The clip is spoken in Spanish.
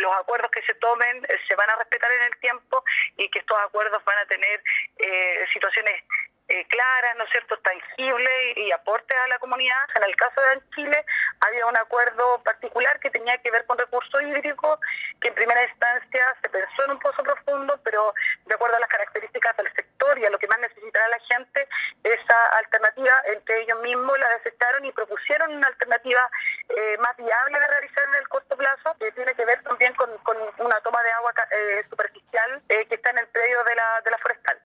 los acuerdos que se tomen se van a respetar en el tiempo y que estos acuerdos van a tener situaciones claras, ¿no es cierto?, tangibles y aportes a la comunidad. En el caso de Chile había un acuerdo particular que tenía que ver con recursos hídricos, que en primera instancia se pensó en un pozo profundo, pero de acuerdo a las características del sector y a lo que más necesitaba la gente, esa alternativa entre ellos mismos la desecharon y propusieron una alternativa más viable de realizar en el corto plazo, que tiene que ver también con una toma de agua superficial que está en el predio de la forestal.